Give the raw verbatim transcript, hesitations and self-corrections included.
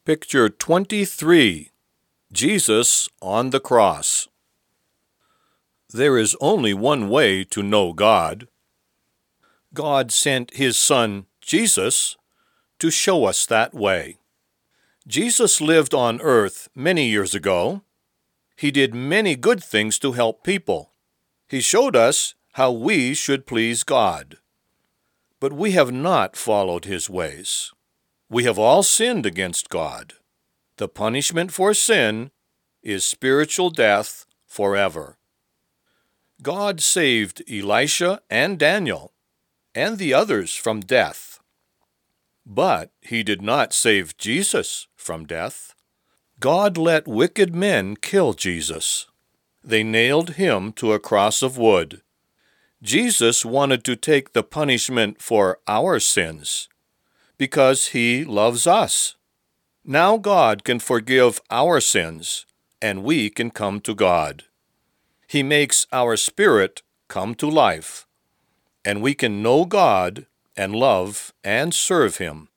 Picture twenty-three. Jesus on the cross. There is only one way to know God. God sent His Son, Jesus, to show us that way. Jesus lived on earth many years ago. He did many good things to help people. He showed us how we should please God. But we have not followed His ways. We have all sinned against God. The punishment for sin is spiritual death forever. God saved Elisha and Daniel and the others from death. But He did not save Jesus from death. God let wicked men kill Jesus. They nailed Him to a cross of wood. Jesus wanted to take the punishment for our sins because He loves us. Now God can forgive our sins, and we can come to God. He makes our spirit come to life, and we can know God and love and serve Him.